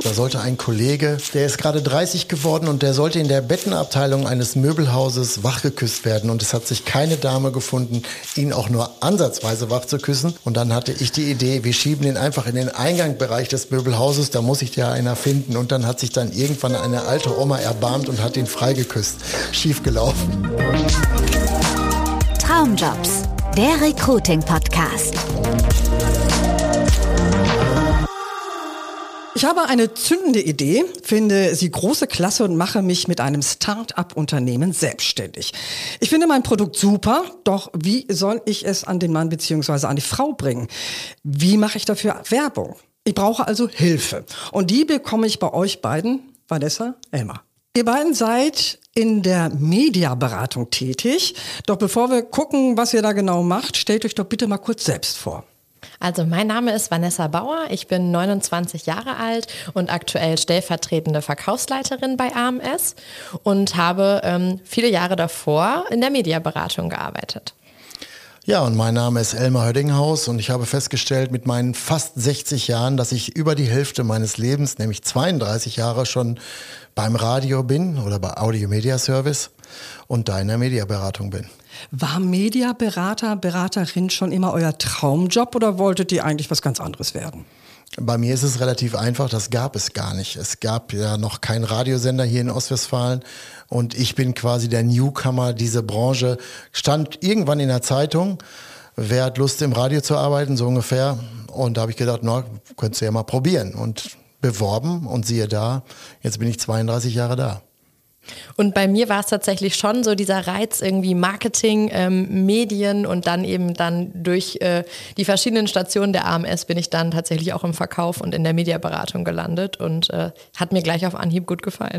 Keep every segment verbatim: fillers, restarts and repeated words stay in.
Da sollte ein Kollege, der ist gerade dreißig geworden und der sollte in der Bettenabteilung eines Möbelhauses wachgeküsst werden. Und es hat sich keine Dame gefunden, ihn auch nur ansatzweise wach zu küssen. Und dann hatte ich die Idee, wir schieben ihn einfach in den Eingangsbereich des Möbelhauses, da muss sich ja einer finden. Und dann hat sich dann irgendwann eine alte Oma erbarmt und hat ihn freigeküsst. Schiefgelaufen. Traumjobs, der Recruiting-Podcast. Ich habe eine zündende Idee, finde sie große Klasse und mache mich mit einem Start-up-Unternehmen selbstständig. Ich finde mein Produkt super, doch wie soll ich es an den Mann bzw. an die Frau bringen? Wie mache ich dafür Werbung? Ich brauche also Hilfe. Und die bekomme ich bei euch beiden, Vanessa, Elmar. Ihr beiden seid in der Mediaberatung tätig. Doch bevor wir gucken, was ihr da genau macht, stellt euch doch bitte mal kurz selbst vor. Also mein Name ist Vanessa Bauer, ich bin neunundzwanzig Jahre alt und aktuell stellvertretende Verkaufsleiterin bei A M S und habe ähm, viele Jahre davor in der Mediaberatung gearbeitet. Ja, und mein Name ist Elmar Höddinghaus und ich habe festgestellt mit meinen fast sechzig Jahren, dass ich über die Hälfte meines Lebens, nämlich zweiunddreißig Jahre, schon beim Radio bin oder bei Audio Media Service und da in der Mediaberatung bin. War Mediaberater, Beraterin schon immer euer Traumjob oder wolltet ihr eigentlich was ganz anderes werden? Bei mir ist es relativ einfach, das gab es gar nicht. Es gab ja noch keinen Radiosender hier in Ostwestfalen und ich bin quasi der Newcomer, diese Branche stand irgendwann in der Zeitung, wer hat Lust im Radio zu arbeiten, so ungefähr. Und da habe ich gedacht, na, könntest du ja mal probieren und beworben und siehe da, jetzt bin ich zweiunddreißig Jahre da. Und bei mir war es tatsächlich schon so dieser Reiz irgendwie Marketing, ähm, Medien und dann eben dann durch äh, die verschiedenen Stationen der A M S bin ich dann tatsächlich auch im Verkauf und in der Mediaberatung gelandet und äh, hat mir gleich auf Anhieb gut gefallen.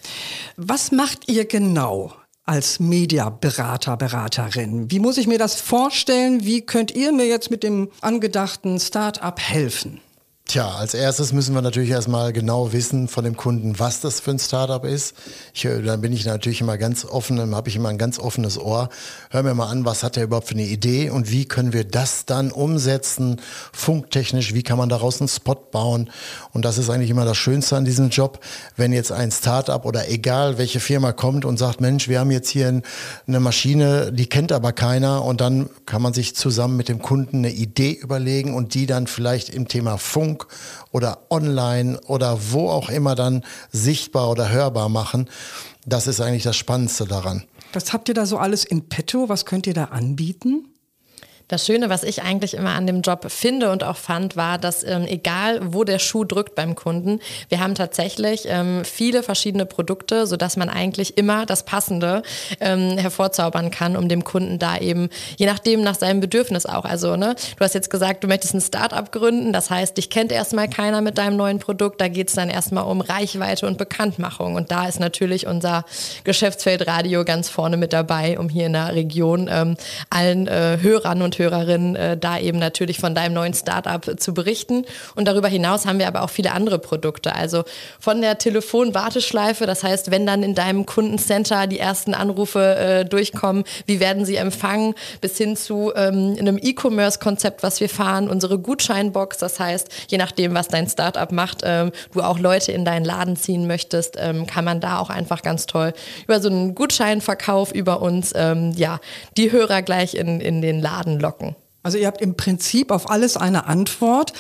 Was macht ihr genau als Mediaberater, Beraterin? Wie muss ich mir das vorstellen? Wie könnt ihr mir jetzt mit dem angedachten Start-up helfen? Tja, als erstes müssen wir natürlich erstmal genau wissen von dem Kunden, was das für ein Startup ist. Ich, dann bin ich natürlich immer ganz offen, dann habe ich immer ein ganz offenes Ohr. Hör mir mal an, was hat der überhaupt für eine Idee und wie können wir das dann umsetzen, funktechnisch, wie kann man daraus einen Spot bauen? Und das ist eigentlich immer das Schönste an diesem Job, wenn jetzt ein Startup oder egal welche Firma kommt und sagt, Mensch, wir haben jetzt hier eine Maschine, die kennt aber keiner und dann kann man sich zusammen mit dem Kunden eine Idee überlegen und die dann vielleicht im Thema Funk oder online oder wo auch immer dann sichtbar oder hörbar machen. Das ist eigentlich das Spannendste daran. Was habt ihr da so alles in petto? Was könnt ihr da anbieten? Das Schöne, was ich eigentlich immer an dem Job finde und auch fand, war, dass ähm, egal wo der Schuh drückt beim Kunden, wir haben tatsächlich ähm, viele verschiedene Produkte, sodass man eigentlich immer das Passende ähm, hervorzaubern kann, um dem Kunden da eben, je nachdem nach seinem Bedürfnis auch, also ne, du hast jetzt gesagt, du möchtest ein Start-up gründen, das heißt, dich kennt erstmal keiner mit deinem neuen Produkt, da geht es dann erstmal um Reichweite und Bekanntmachung und da ist natürlich unser Geschäftsfeld Radio ganz vorne mit dabei, um hier in der Region ähm, allen äh, Hörern und Hörerinnen äh, da eben natürlich von deinem neuen Startup zu berichten. Und darüber hinaus haben wir aber auch viele andere Produkte. Also von der Telefonwarteschleife, das heißt, wenn dann in deinem Kundencenter die ersten Anrufe äh, durchkommen, wie werden sie empfangen, bis hin zu ähm, einem E-Commerce-Konzept, was wir fahren, unsere Gutscheinbox, das heißt, je nachdem, was dein Startup macht, ähm, du auch Leute in deinen Laden ziehen möchtest, ähm, kann man da auch einfach ganz toll über so einen Gutscheinverkauf über uns, ähm, ja, die Hörer gleich in, in den Laden locken. Also ihr habt im Prinzip auf alles eine Antwort.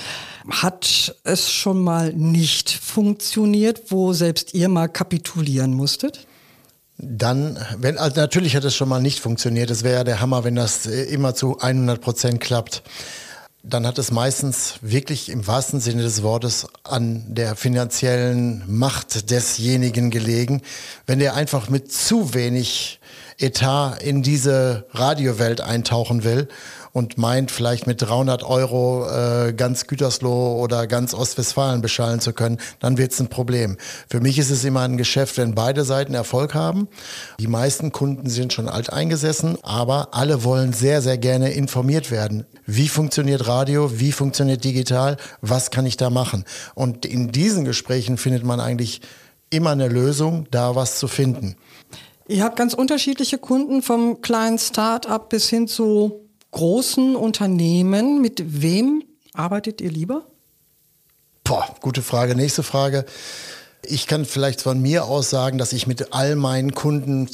Hat es schon mal nicht funktioniert, wo selbst ihr mal kapitulieren musstet? Dann, wenn, also natürlich hat es schon mal nicht funktioniert. Es wäre ja der Hammer, wenn das immer zu hundert Prozent klappt. Dann hat es meistens wirklich im wahrsten Sinne des Wortes an der finanziellen Macht desjenigen gelegen, wenn der einfach mit zu wenig Etat in diese Radiowelt eintauchen will und meint, vielleicht mit dreihundert Euro äh, ganz Gütersloh oder ganz Ostwestfalen beschallen zu können, dann wird es ein Problem. Für mich ist es immer ein Geschäft, wenn beide Seiten Erfolg haben. Die meisten Kunden sind schon alteingesessen, aber alle wollen sehr, sehr gerne informiert werden. Wie funktioniert Radio? Wie funktioniert digital? Was kann ich da machen? Und in diesen Gesprächen findet man eigentlich immer eine Lösung, da was zu finden. Ihr habt ganz unterschiedliche Kunden, vom kleinen Start-up bis hin zu großen Unternehmen. Mit wem arbeitet ihr lieber? Boah, gute Frage. Nächste Frage. Ich kann vielleicht von mir aus sagen, dass ich mit all meinen Kunden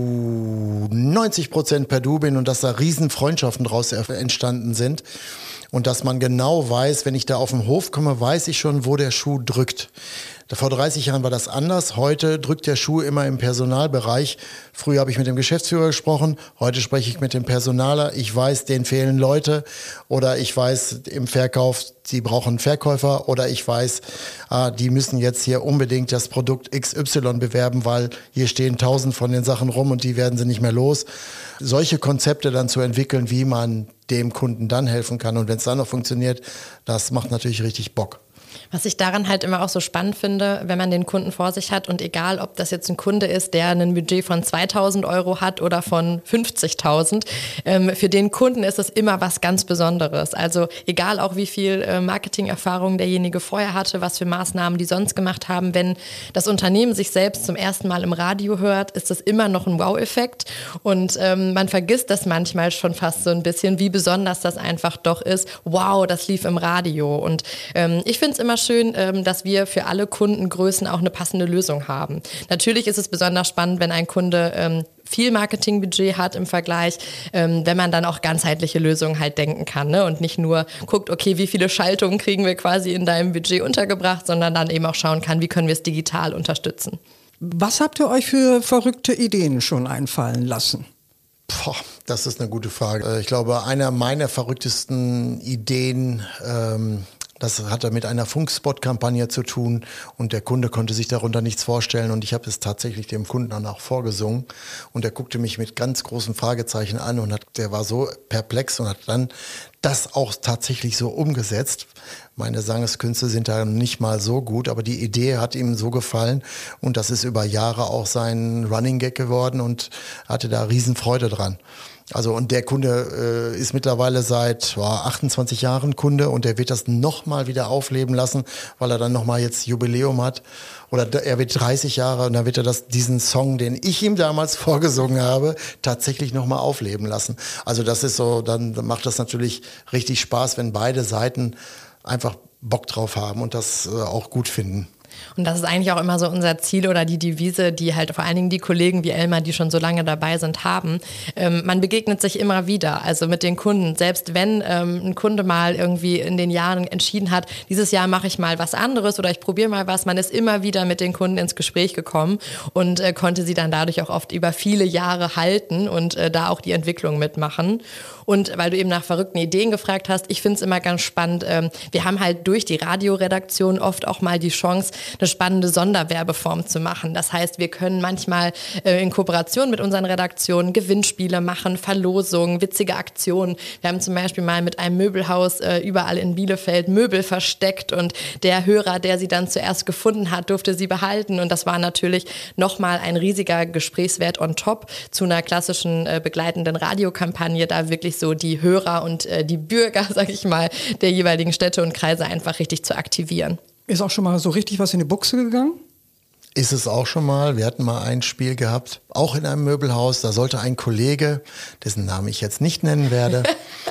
zu neunzig Prozent per Du bin und dass da riesen Freundschaften draus entstanden sind. Und dass man genau weiß, wenn ich da auf den Hof komme, weiß ich schon, wo der Schuh drückt. Vor dreißig Jahren war das anders. Heute drückt der Schuh immer im Personalbereich. Früher habe ich mit dem Geschäftsführer gesprochen, heute spreche ich mit dem Personaler. Ich weiß, denen fehlen Leute, oder ich weiß im Verkauf, sie brauchen einen Verkäufer, oder ich weiß, ah, die müssen jetzt hier unbedingt das Produkt X Y bewerben, weil hier stehen tausend von den Sachen rum und die werden sie nicht mehr los. Solche Konzepte dann zu entwickeln, wie man dem Kunden dann helfen kann, und wenn es dann noch funktioniert, das macht natürlich richtig Bock. Was ich daran halt immer auch so spannend finde, wenn man den Kunden vor sich hat, und egal, ob das jetzt ein Kunde ist, der ein Budget von zweitausend Euro hat oder von fünfzigtausend, ähm, für den Kunden ist es immer was ganz Besonderes. Also egal auch, wie viel äh, Marketingerfahrung derjenige vorher hatte, was für Maßnahmen die sonst gemacht haben, wenn das Unternehmen sich selbst zum ersten Mal im Radio hört, ist das immer noch ein Wow-Effekt, und ähm, man vergisst das manchmal schon fast so ein bisschen, wie besonders das einfach doch ist. Wow, das lief im Radio, und ähm, ich finde es immer schön, dass wir für alle Kundengrößen auch eine passende Lösung haben. Natürlich ist es besonders spannend, wenn ein Kunde viel Marketingbudget hat im Vergleich, wenn man dann auch ganzheitliche Lösungen halt denken kann, ne? Und nicht nur guckt, okay, wie viele Schaltungen kriegen wir quasi in deinem Budget untergebracht, sondern dann eben auch schauen kann, wie können wir es digital unterstützen. Was habt ihr euch für verrückte Ideen schon einfallen lassen? Boah, das ist eine gute Frage. Ich glaube, einer meiner verrücktesten Ideen, ähm, das hatte mit einer Funkspot-Kampagne zu tun, und der Kunde konnte sich darunter nichts vorstellen, und ich habe es tatsächlich dem Kunden dann auch vorgesungen, und er guckte mich mit ganz großen Fragezeichen an und hat, der war so perplex und hat dann das auch tatsächlich so umgesetzt. Meine Sangeskünste sind da nicht mal so gut, aber die Idee hat ihm so gefallen, und das ist über Jahre auch sein Running Gag geworden, und hatte da Riesenfreude dran. Also, und der Kunde äh, ist mittlerweile seit oh, achtundzwanzig Jahren Kunde, und der wird das nochmal wieder aufleben lassen, weil er dann nochmal jetzt Jubiläum hat. Oder er wird dreißig Jahre, und dann wird er das, diesen Song, den ich ihm damals vorgesungen habe, tatsächlich nochmal aufleben lassen. Also das ist so, dann macht das natürlich richtig Spaß, wenn beide Seiten einfach Bock drauf haben und das äh, auch gut finden. Und das ist eigentlich auch immer so unser Ziel oder die Devise, die halt vor allen Dingen die Kollegen wie Elmar, die schon so lange dabei sind, haben. Ähm, man begegnet sich immer wieder, also mit den Kunden. Selbst wenn ähm, ein Kunde mal irgendwie in den Jahren entschieden hat, dieses Jahr mache ich mal was anderes oder ich probiere mal was, man ist immer wieder mit den Kunden ins Gespräch gekommen und äh, konnte sie dann dadurch auch oft über viele Jahre halten und äh, da auch die Entwicklung mitmachen. Und weil du eben nach verrückten Ideen gefragt hast, ich finde es immer ganz spannend, ähm, wir haben halt durch die Radioredaktion oft auch mal die Chance, eine spannende Sonderwerbeform zu machen. Das heißt, wir können manchmal äh, in Kooperation mit unseren Redaktionen Gewinnspiele machen, Verlosungen, witzige Aktionen. Wir haben zum Beispiel mal mit einem Möbelhaus äh, überall in Bielefeld Möbel versteckt, und der Hörer, der sie dann zuerst gefunden hat, durfte sie behalten, und das war natürlich nochmal ein riesiger Gesprächswert on top zu einer klassischen äh, begleitenden Radiokampagne, da wirklich so die Hörer und äh, die Bürger, sag ich mal, der jeweiligen Städte und Kreise einfach richtig zu aktivieren. Ist auch schon mal so richtig was in die Buchse gegangen? Ist es auch schon mal. Wir hatten mal ein Spiel gehabt, auch in einem Möbelhaus. Da sollte ein Kollege, dessen Namen ich jetzt nicht nennen werde,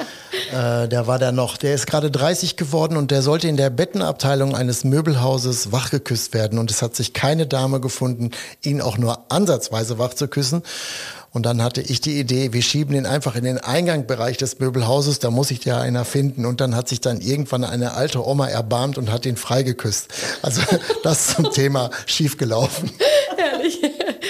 äh, der war da noch, der ist gerade dreißig geworden, und der sollte in der Bettenabteilung eines Möbelhauses wachgeküsst werden. Und es hat sich keine Dame gefunden, ihn auch nur ansatzweise wach zu küssen. Und dann hatte ich die Idee, wir schieben ihn einfach in den Eingangsbereich des Möbelhauses, da muss sich ja einer finden. Und dann hat sich dann irgendwann eine alte Oma erbarmt und hat ihn freigeküsst. Also das zum Thema schiefgelaufen. Herrlich.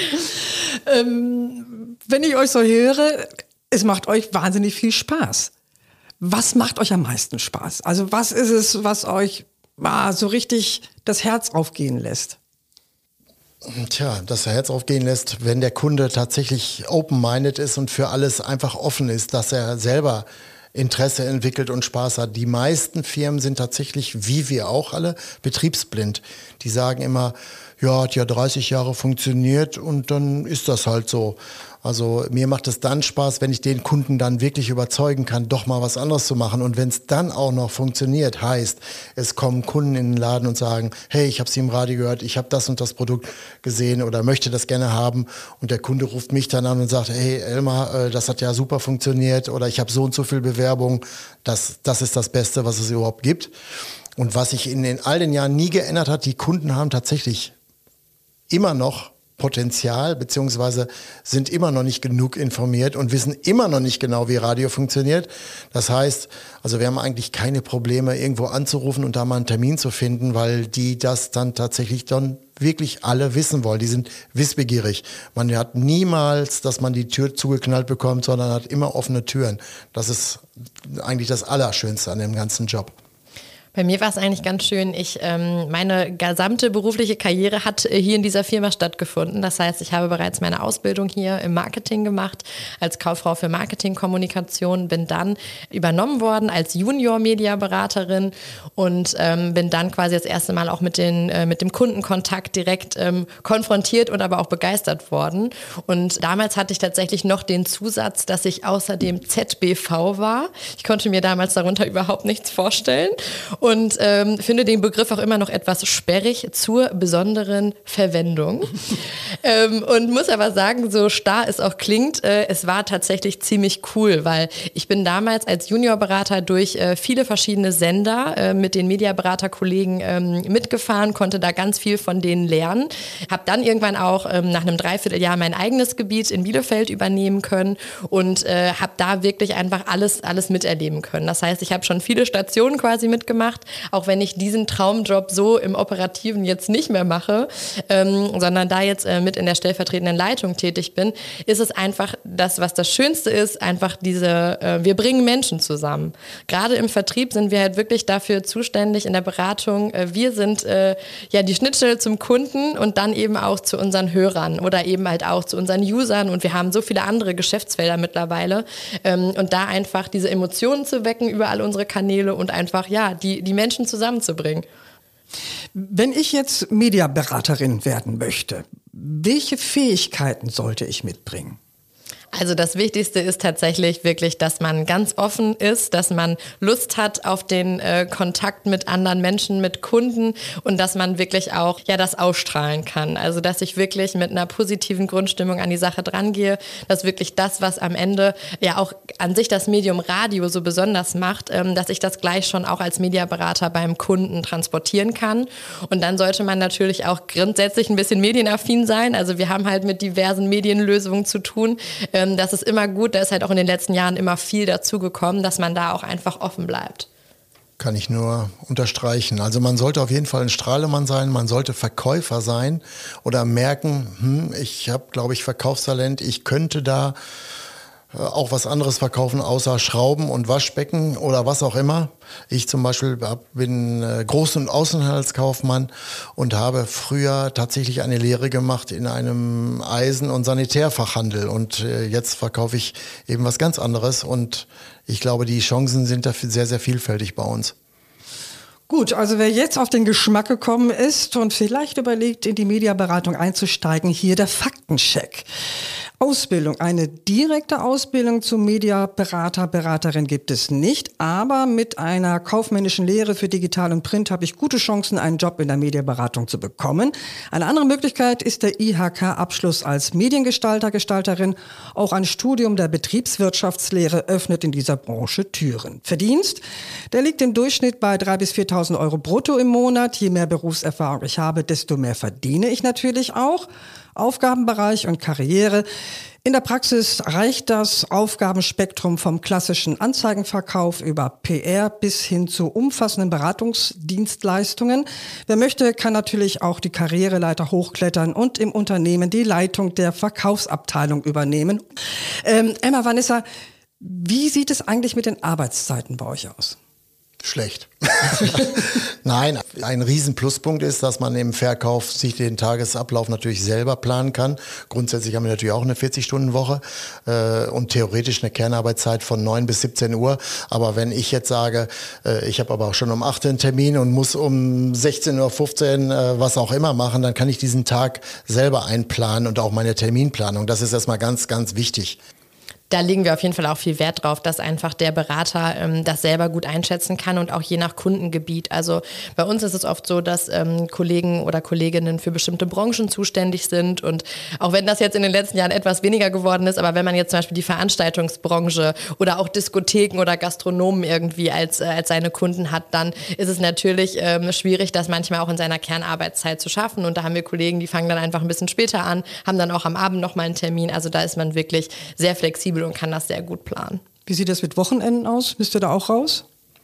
ähm, wenn ich euch so höre, es macht euch wahnsinnig viel Spaß. Was macht euch am meisten Spaß? Also was ist es, was euch ah, so richtig das Herz aufgehen lässt? Tja, das Herz aufgehen lässt, wenn der Kunde tatsächlich open-minded ist und für alles einfach offen ist, dass er selber Interesse entwickelt und Spaß hat. Die meisten Firmen sind tatsächlich, wie wir auch alle, betriebsblind. Die sagen immer, ja, hat ja dreißig Jahre funktioniert und dann ist das halt so. Also mir macht es dann Spaß, wenn ich den Kunden dann wirklich überzeugen kann, doch mal was anderes zu machen. Und wenn es dann auch noch funktioniert, heißt, es kommen Kunden in den Laden und sagen, hey, ich habe Sie im Radio gehört, ich habe das und das Produkt gesehen oder möchte das gerne haben. Und der Kunde ruft mich dann an und sagt, hey Elmar, das hat ja super funktioniert oder ich habe so und so viel Bewerbung. Das, das ist das Beste, was es überhaupt gibt. Und was sich in den all den Jahren nie geändert hat, die Kunden haben tatsächlich immer noch Potenzial, beziehungsweise sind immer noch nicht genug informiert und wissen immer noch nicht genau, wie Radio funktioniert. Das heißt, also wir haben eigentlich keine Probleme, irgendwo anzurufen und da mal einen Termin zu finden, weil die das dann tatsächlich dann wirklich alle wissen wollen. Die sind wissbegierig. Man hat niemals, dass man die Tür zugeknallt bekommt, sondern hat immer offene Türen. Das ist eigentlich das Allerschönste an dem ganzen Job. Bei mir war es eigentlich ganz schön. Ich, ähm, meine gesamte berufliche Karriere hat äh, hier in dieser Firma stattgefunden. Das heißt, ich habe bereits meine Ausbildung hier im Marketing gemacht, als Kauffrau für Marketingkommunikation, bin dann übernommen worden als Junior-Media-Beraterin und ähm, bin dann quasi das erste Mal auch mit, den, äh, mit dem Kundenkontakt direkt ähm, konfrontiert und aber auch begeistert worden. Und damals hatte ich tatsächlich noch den Zusatz, dass ich außerdem Z B V war. Ich konnte mir damals darunter überhaupt nichts vorstellen. Und ähm, finde den Begriff auch immer noch etwas sperrig zur besonderen Verwendung. ähm, und muss aber sagen, so starr es auch klingt, äh, es war tatsächlich ziemlich cool, weil ich bin damals als Juniorberater durch äh, viele verschiedene Sender äh, mit den Mediaberaterkollegen ähm, mitgefahren, konnte da ganz viel von denen lernen. Habe dann irgendwann auch ähm, nach einem Dreivierteljahr mein eigenes Gebiet in Bielefeld übernehmen können und äh, habe da wirklich einfach alles, alles miterleben können. Das heißt, ich habe schon viele Stationen quasi mitgemacht, auch wenn ich diesen Traumjob so im Operativen jetzt nicht mehr mache, ähm, sondern da jetzt äh, mit in der stellvertretenden Leitung tätig bin, ist es einfach das, was das Schönste ist, einfach diese, äh, wir bringen Menschen zusammen. Gerade im Vertrieb sind wir halt wirklich dafür zuständig in der Beratung. Äh, wir sind äh, ja die Schnittstelle zum Kunden und dann eben auch zu unseren Hörern oder eben halt auch zu unseren Usern und wir haben so viele andere Geschäftsfelder mittlerweile ähm, und da einfach diese Emotionen zu wecken über all unsere Kanäle und einfach, ja, die die Menschen zusammenzubringen. Wenn ich jetzt Mediaberaterin werden möchte, welche Fähigkeiten sollte ich mitbringen? Also das Wichtigste ist tatsächlich wirklich, dass man ganz offen ist, dass man Lust hat auf den äh, Kontakt mit anderen Menschen, mit Kunden und dass man wirklich auch ja das ausstrahlen kann. Also dass ich wirklich mit einer positiven Grundstimmung an die Sache drangehe, dass wirklich das, was am Ende ja auch an sich das Medium Radio so besonders macht, ähm, dass ich das gleich schon auch als Mediaberater beim Kunden transportieren kann. Und dann sollte man natürlich auch grundsätzlich ein bisschen medienaffin sein. Also wir haben halt mit diversen Medienlösungen zu tun. Das ist immer gut, da ist halt auch in den letzten Jahren immer viel dazugekommen, dass man da auch einfach offen bleibt. Kann ich nur unterstreichen. Also man sollte auf jeden Fall ein Strahlemann sein, man sollte Verkäufer sein oder merken, hm, ich habe, glaube ich, Verkaufstalent, ich könnte da auch was anderes verkaufen, außer Schrauben und Waschbecken oder was auch immer. Ich zum Beispiel bin Groß- und Außenhandelskaufmann und habe früher tatsächlich eine Lehre gemacht in einem Eisen- und Sanitärfachhandel. Und jetzt verkaufe ich eben was ganz anderes. Und ich glaube, die Chancen sind dafür sehr, sehr vielfältig bei uns. Gut, also wer jetzt auf den Geschmack gekommen ist und vielleicht überlegt, in die Mediaberatung einzusteigen, hier der Faktencheck. Ausbildung. Eine direkte Ausbildung zum Mediaberater, Beraterin gibt es nicht, aber mit einer kaufmännischen Lehre für Digital und Print habe ich gute Chancen, einen Job in der Mediaberatung zu bekommen. Eine andere Möglichkeit ist der I H K-Abschluss als Mediengestalter, Gestalterin. Auch ein Studium der Betriebswirtschaftslehre öffnet in dieser Branche Türen. Verdienst, der liegt im Durchschnitt bei dreitausend bis viertausend Euro brutto im Monat. Je mehr Berufserfahrung ich habe, desto mehr verdiene ich natürlich auch. Aufgabenbereich und Karriere. In der Praxis reicht das Aufgabenspektrum vom klassischen Anzeigenverkauf über P R bis hin zu umfassenden Beratungsdienstleistungen. Wer möchte, kann natürlich auch die Karriereleiter hochklettern und im Unternehmen die Leitung der Verkaufsabteilung übernehmen. Ähm, Emma, Vanessa, wie sieht es eigentlich mit den Arbeitszeiten bei euch aus? Schlecht. Nein, ein riesen Pluspunkt ist, dass man im Verkauf sich den Tagesablauf natürlich selber planen kann. Grundsätzlich haben wir natürlich auch eine vierzig-Stunden-Woche äh, und theoretisch eine Kernarbeitszeit von neun bis siebzehn Uhr. Aber wenn ich jetzt sage, äh, ich habe aber auch schon um acht einen Termin und muss um sechzehn Uhr fünfzehn äh, was auch immer machen, dann kann ich diesen Tag selber einplanen und auch meine Terminplanung. Das ist erstmal ganz, ganz wichtig. Da legen wir auf jeden Fall auch viel Wert drauf, dass einfach der Berater ähm, das selber gut einschätzen kann und auch je nach Kundengebiet. Also bei uns ist es oft so, dass ähm, Kollegen oder Kolleginnen für bestimmte Branchen zuständig sind und auch wenn das jetzt in den letzten Jahren etwas weniger geworden ist, aber wenn man jetzt zum Beispiel die Veranstaltungsbranche oder auch Diskotheken oder Gastronomen irgendwie als, äh, als seine Kunden hat, dann ist es natürlich ähm, schwierig, das manchmal auch in seiner Kernarbeitszeit zu schaffen und da haben wir Kollegen, die fangen dann einfach ein bisschen später an, haben dann auch am Abend nochmal einen Termin, also da ist man wirklich sehr flexibel und kann das sehr gut planen. Wie sieht das mit Wochenenden aus? Bist du da auch raus?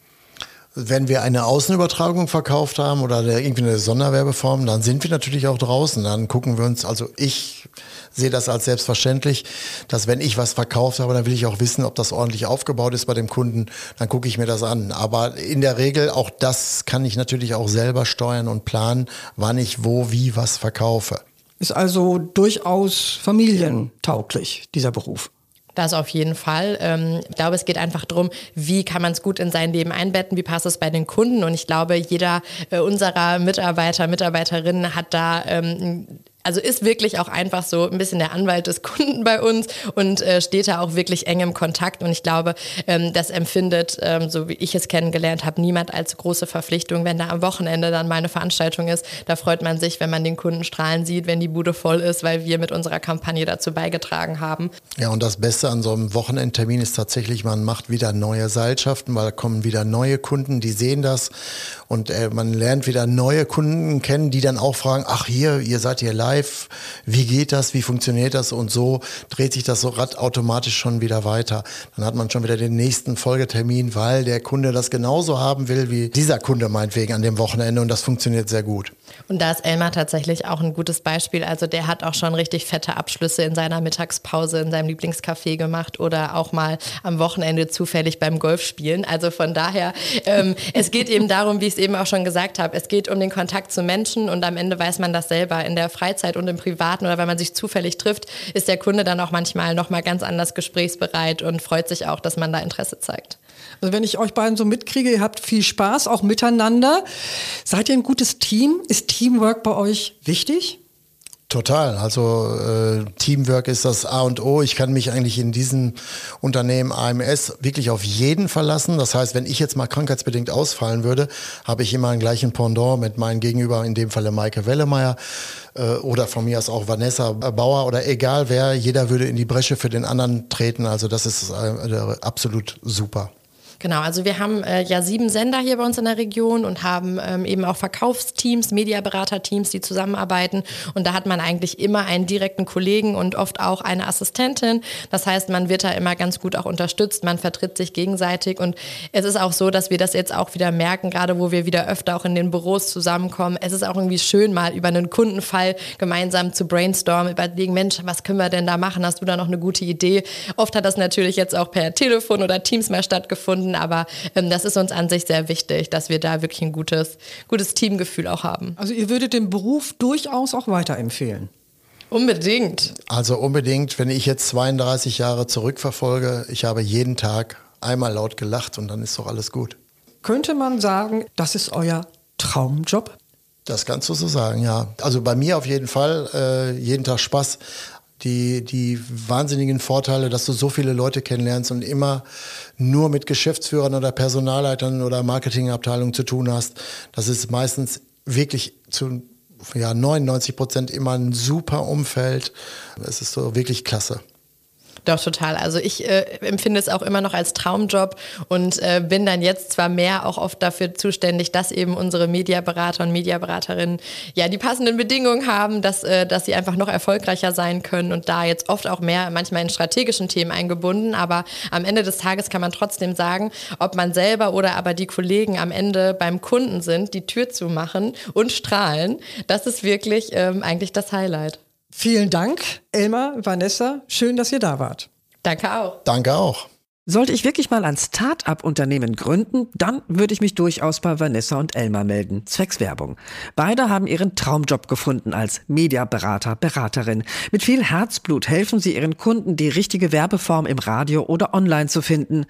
Wenn wir eine Außenübertragung verkauft haben oder irgendwie eine Sonderwerbeform, dann sind wir natürlich auch draußen. Dann gucken wir uns, also ich sehe das als selbstverständlich, dass wenn ich was verkauft habe, dann will ich auch wissen, ob das ordentlich aufgebaut ist bei dem Kunden. Dann gucke ich mir das an. Aber in der Regel, auch das kann ich natürlich auch selber steuern und planen, wann ich wo, wie, was verkaufe. Ist also durchaus familientauglich, dieser Beruf. Das auf jeden Fall. Ähm, ich glaube, es geht einfach darum, wie kann man es gut in sein Leben einbetten, wie passt es bei den Kunden. Und ich glaube, jeder äh, unserer Mitarbeiter, Mitarbeiterinnen hat da ähm, also ist wirklich auch einfach so ein bisschen der Anwalt des Kunden bei uns und äh, steht da auch wirklich eng im Kontakt. Und ich glaube, ähm, das empfindet, ähm, so wie ich es kennengelernt habe, niemand als große Verpflichtung, wenn da am Wochenende dann mal eine Veranstaltung ist. Da freut man sich, wenn man den Kunden strahlen sieht, wenn die Bude voll ist, weil wir mit unserer Kampagne dazu beigetragen haben. Ja, und das Beste an so einem Wochenendtermin ist tatsächlich, man macht wieder neue Seilschaften, weil da kommen wieder neue Kunden, die sehen das und äh, man lernt wieder neue Kunden kennen, die dann auch fragen, ach hier, ihr seid hier live. Wie geht das, wie funktioniert das und so dreht sich das so Rad automatisch schon wieder weiter. Dann hat man schon wieder den nächsten Folgetermin, weil der Kunde das genauso haben will wie dieser Kunde meinetwegen an dem Wochenende und das funktioniert sehr gut. Und da ist Elmar tatsächlich auch ein gutes Beispiel. Also der hat auch schon richtig fette Abschlüsse in seiner Mittagspause in seinem Lieblingscafé gemacht oder auch mal am Wochenende zufällig beim Golfspielen. Also von daher, ähm, es geht eben darum, wie ich es eben auch schon gesagt habe, es geht um den Kontakt zu Menschen und am Ende weiß man das selber in der Freizeit und im Privaten oder wenn man sich zufällig trifft, ist der Kunde dann auch manchmal noch mal ganz anders gesprächsbereit und freut sich auch, dass man da Interesse zeigt. Also wenn ich euch beiden so mitkriege, ihr habt viel Spaß, auch miteinander. Seid ihr ein gutes Team? Ist Teamwork bei euch wichtig? Total. Also äh, Teamwork ist das A und O. Ich kann mich eigentlich in diesem Unternehmen A M S wirklich auf jeden verlassen. Das heißt, wenn ich jetzt mal krankheitsbedingt ausfallen würde, habe ich immer einen gleichen Pendant mit meinem Gegenüber, in dem Falle Maike Wellemeyer äh, oder von mir aus auch Vanessa Bauer oder egal wer. Jeder würde in die Bresche für den anderen treten. Also das ist äh, absolut super. Genau, also wir haben äh, ja sieben Sender hier bei uns in der Region und haben ähm, eben auch Verkaufsteams, Mediaberaterteams, die zusammenarbeiten und da hat man eigentlich immer einen direkten Kollegen und oft auch eine Assistentin. Das heißt, man wird da immer ganz gut auch unterstützt, man vertritt sich gegenseitig und es ist auch so, dass wir das jetzt auch wieder merken, gerade wo wir wieder öfter auch in den Büros zusammenkommen. Es ist auch irgendwie schön, mal über einen Kundenfall gemeinsam zu brainstormen, überlegen, Mensch, was können wir denn da machen? Hast du da noch eine gute Idee? Oft hat das natürlich jetzt auch per Telefon oder Teams mal stattgefunden, aber ähm, das ist uns an sich sehr wichtig, dass wir da wirklich ein gutes, gutes Teamgefühl auch haben. Also ihr würdet den Beruf durchaus auch weiterempfehlen? Unbedingt. Also unbedingt, wenn ich jetzt zweiunddreißig Jahre zurückverfolge, ich habe jeden Tag einmal laut gelacht und dann ist doch alles gut. Könnte man sagen, das ist euer Traumjob? Das kannst du so sagen, ja. Also bei mir auf jeden Fall, äh, jeden Tag Spaß. Die, die wahnsinnigen Vorteile, dass du so viele Leute kennenlernst und immer nur mit Geschäftsführern oder Personalleitern oder Marketingabteilungen zu tun hast. Das ist meistens wirklich zu ja, neunundneunzig Prozent immer ein super Umfeld. Es ist so wirklich klasse. Doch, total. Also ich äh, empfinde es auch immer noch als Traumjob und äh, bin dann jetzt zwar mehr auch oft dafür zuständig, dass eben unsere Mediaberater und Mediaberaterinnen ja die passenden Bedingungen haben, dass, äh, dass sie einfach noch erfolgreicher sein können und da jetzt oft auch mehr manchmal in strategischen Themen eingebunden. Aber am Ende des Tages kann man trotzdem sagen, ob man selber oder aber die Kollegen am Ende beim Kunden sind, die Tür zu machen und strahlen. Das ist wirklich ähm, eigentlich das Highlight. Vielen Dank, Elmar, Vanessa. Schön, dass ihr da wart. Danke auch. Danke auch. Sollte ich wirklich mal ein Start-up-Unternehmen gründen, dann würde ich mich durchaus bei Vanessa und Elmar melden. Zwecks Werbung. Beide haben ihren Traumjob gefunden als Mediaberater, Beraterin. Mit viel Herzblut helfen sie ihren Kunden, die richtige Werbeform im Radio oder online zu finden.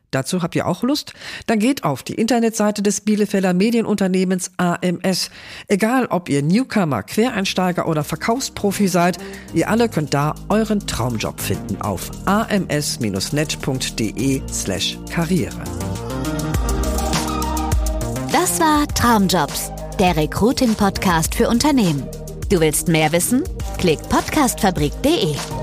Dazu habt ihr auch Lust? Dann geht auf die Internetseite des Bielefelder Medienunternehmens A M S. Egal, ob ihr Newcomer, Quereinsteiger oder Verkaufsprofi seid, ihr alle könnt da euren Traumjob finden auf ams-net.de slash Karriere. Das war Traumjobs, der Recruiting-Podcast für Unternehmen. Du willst mehr wissen? Klick podcastfabrik punkt de.